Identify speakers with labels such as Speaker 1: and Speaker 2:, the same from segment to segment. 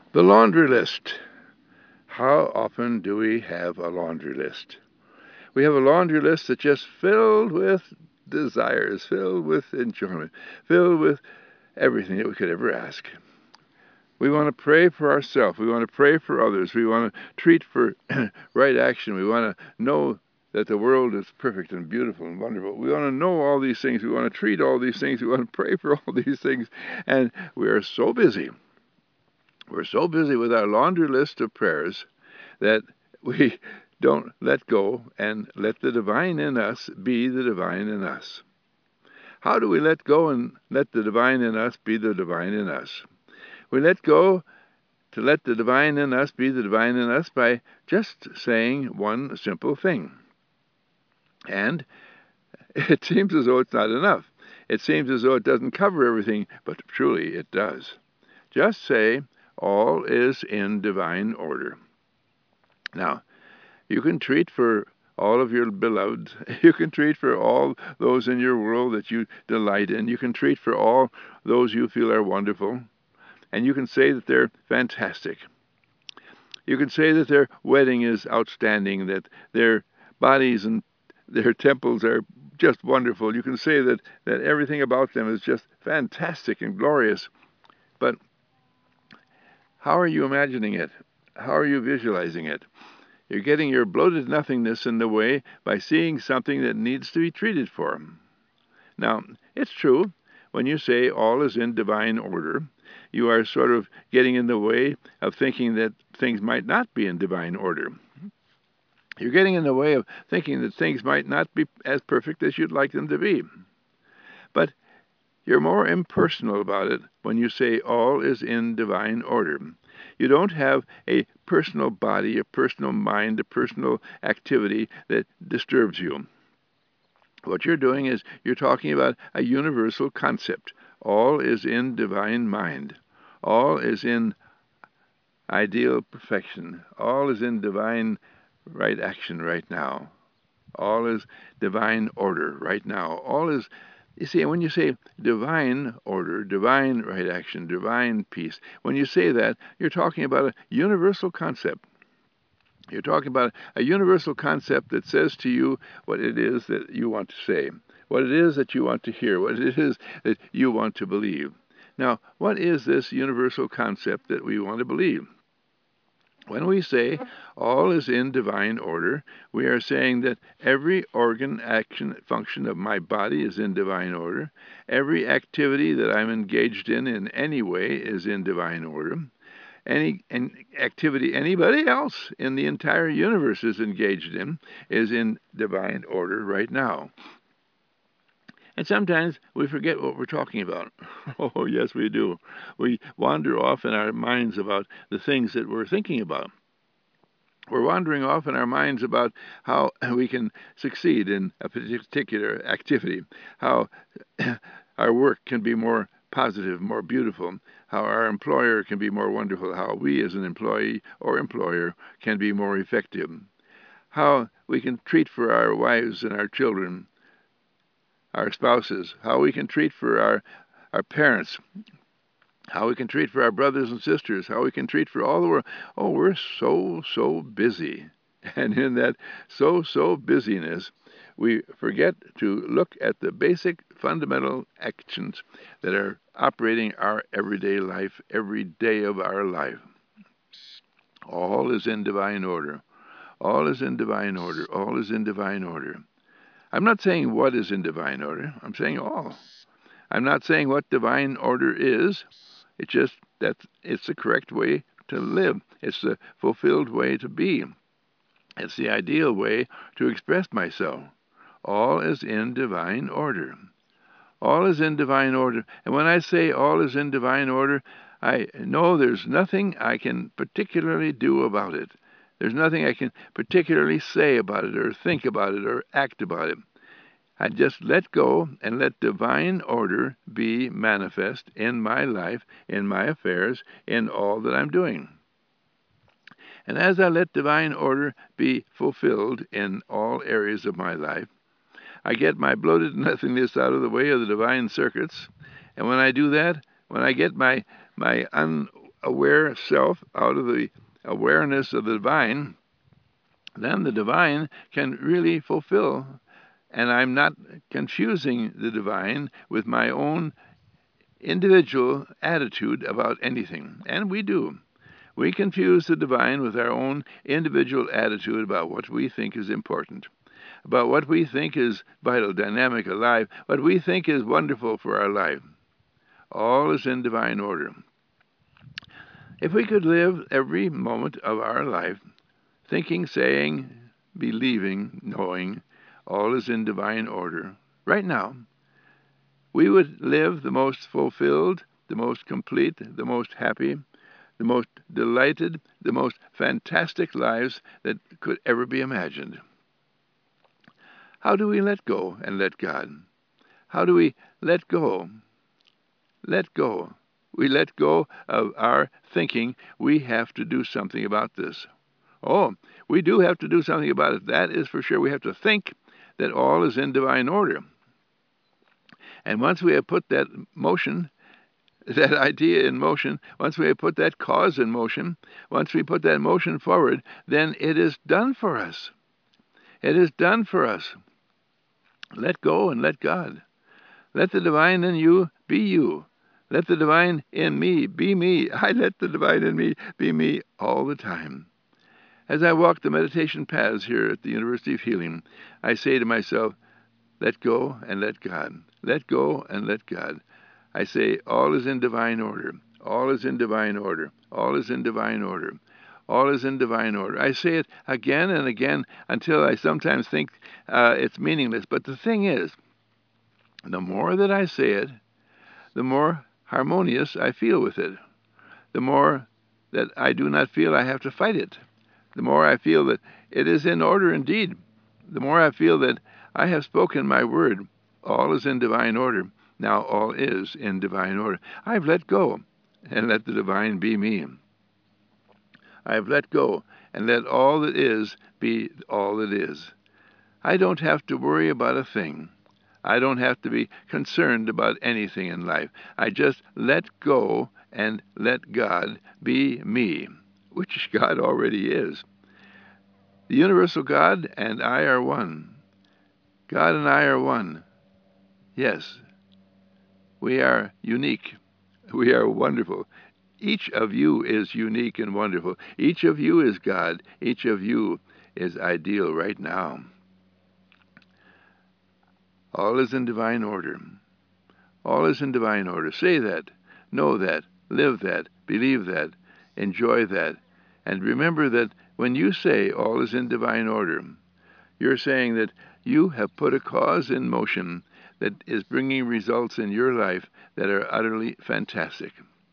Speaker 1: The laundry list. How often do we have a laundry list? We have a laundry list that's just filled with desires, filled with enjoyment, filled with everything that we could ever ask. We want to pray for ourselves. We want to pray for others. We want to treat for right action. We want to know that the world is perfect and beautiful and wonderful. We want to know all these things. We want to treat all these things. We want to pray for all these things. And we are so busy. We're so busy with our laundry list of prayers that we don't let go and let the divine in us be the divine in us. How do we let go and let the divine in us be the divine in us? We let go to let the divine in us be the divine in us by just saying one simple thing. And it seems as though it's not enough. It seems as though it doesn't cover everything, but truly it does. Just say, all is in divine order. Now, you can treat for all of your beloved. You can treat for all those in your world that you delight in. You can treat for all those you feel are wonderful. And you can say that they're fantastic. You can say that their wedding is outstanding, that their bodies and their temples are just wonderful. You can say that everything about them is just fantastic and glorious. But how are you imagining it? How are you visualizing it? You're getting your bloated nothingness in the way by seeing something that needs to be treated for. Now, it's true, when you say all is in divine order, you are sort of getting in the way of thinking that things might not be in divine order. You're getting in the way of thinking that things might not be as perfect as you'd like them to be. But you're more impersonal about it when you say all is in divine order. You don't have a personal body, a personal mind, a personal activity that disturbs you. What you're doing is you're talking about a universal concept. All is in divine mind. All is in ideal perfection. All is in divine right action right now. All is divine order right now. All is, you see, when you say divine order, divine right action, divine peace, when you say that, you're talking about a universal concept. You're talking about a universal concept that says to you what it is that you want to say, what it is that you want to hear, what it is that you want to believe. Now, what is this universal concept that we want to believe? When we say all is in divine order, we are saying that every organ, action, function of my body is in divine order. Every activity that I'm engaged in any way is in divine order. Any activity anybody else in the entire universe is engaged in is in divine order right now. And sometimes we forget what we're talking about. Oh, yes, we do. We wander off in our minds about the things that we're thinking about. We're wandering off in our minds about how we can succeed in a particular activity, how our work can be more positive, more beautiful, how our employer can be more wonderful, how we as an employee or employer can be more effective, how we can treat for our wives and our children, our spouses, how we can treat for our parents, how we can treat for our brothers and sisters, how we can treat for all the world. Oh, we're so busy. And in that so busyness, we forget to look at the basic fundamental actions that are operating our everyday life, every day of our life. All is in divine order. All is in divine order. All is in divine order. I'm not saying what is in divine order. I'm saying all. I'm not saying what divine order is. It's just that it's the correct way to live. It's the fulfilled way to be. It's the ideal way to express myself. All is in divine order. All is in divine order. And when I say all is in divine order, I know there's nothing I can particularly do about it. There's nothing I can particularly say about it or think about it or act about it. I just let go and let divine order be manifest in my life, in my affairs, in all that I'm doing. And as I let divine order be fulfilled in all areas of my life, I get my bloated nothingness out of the way of the divine circuits. And when I do that, when I get my aware self out of the awareness of the divine, then the divine can really fulfill. And I'm not confusing the divine with my own individual attitude about anything. And we do. We confuse the divine with our own individual attitude about what we think is important, about what we think is vital, dynamic, alive, what we think is wonderful for our life. All is in divine order. If we could live every moment of our life thinking, saying, believing, knowing, all is in divine order, right now, we would live the most fulfilled, the most complete, the most happy, the most delighted, the most fantastic lives that could ever be imagined. How do we let go and let God? How do we let go? Let go. We let go of our thinking we have to do something about this. Oh, we do have to do something about it. That is for sure. We have to think that all is in divine order. And once we have put that motion, that idea in motion, once we have put that cause in motion, once we put that motion forward, then it is done for us. It is done for us. Let go and let God. Let the divine in you be you. Let the divine in me be me. I let the divine in me be me all the time. As I walk the meditation paths here at the University of Healing, I say to myself, let go and let God. Let go and let God. I say, all is in divine order. All is in divine order. All is in divine order. All is in divine order. I say it again and again until I sometimes think it's meaningless. But the thing is, the more that I say it, the more harmonious I feel with it. The more that I do not feel I have to fight it. The more I feel that it is in order indeed. The more I feel that I have spoken my word. All is in divine order. Now all is in divine order. I've let go and let the divine be me. I've let go and let all that is be all that is. I don't have to worry about a thing. I don't have to be concerned about anything in life. I just let go and let God be me, which God already is. The universal God and I are one. God and I are one. Yes, we are unique. We are wonderful. Each of you is unique and wonderful. Each of you is God. Each of you is ideal right now. All is in divine order. All is in divine order. Say that, know that, live that, believe that, enjoy that, and remember that when you say all is in divine order, you're saying that you have put a cause in motion that is bringing results in your life that are utterly fantastic.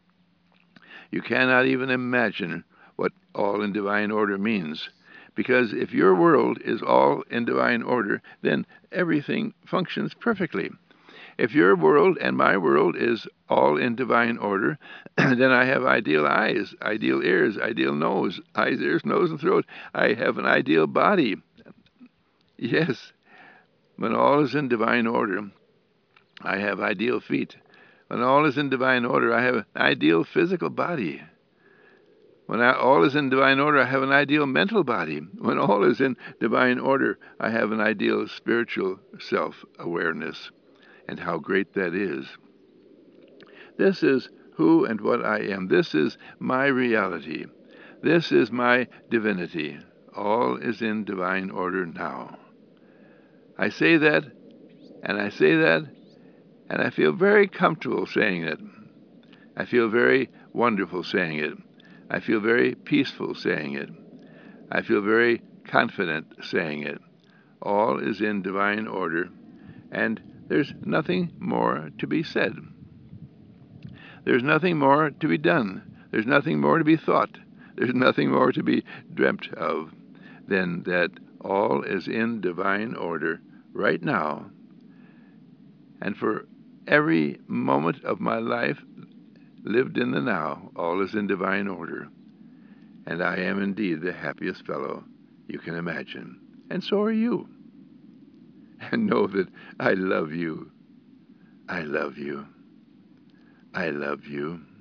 Speaker 1: You cannot even imagine what all in divine order means. Because if your world is all in divine order, then everything functions perfectly. If your world and my world is all in divine order, then I have ideal eyes, ideal ears, ideal nose, eyes, ears, nose, and throat. I have an ideal body. Yes, when all is in divine order, I have ideal feet. When all is in divine order, I have an ideal physical body. When all is in divine order, I have an ideal mental body. When all is in divine order, I have an ideal spiritual self-awareness. And how great that is. This is who and what I am. This is my reality. This is my divinity. All is in divine order now. I say that, and I say that, and I feel very comfortable saying it. I feel very wonderful saying it. I feel very peaceful saying it. I feel very confident saying it. All is in divine order, and there's nothing more to be said. There's nothing more to be done. There's nothing more to be thought. There's nothing more to be dreamt of than that all is in divine order right now. And for every moment of my life lived in the now, all is in divine order. And I am indeed the happiest fellow you can imagine. And so are you. And know that I love you. I love you. I love you.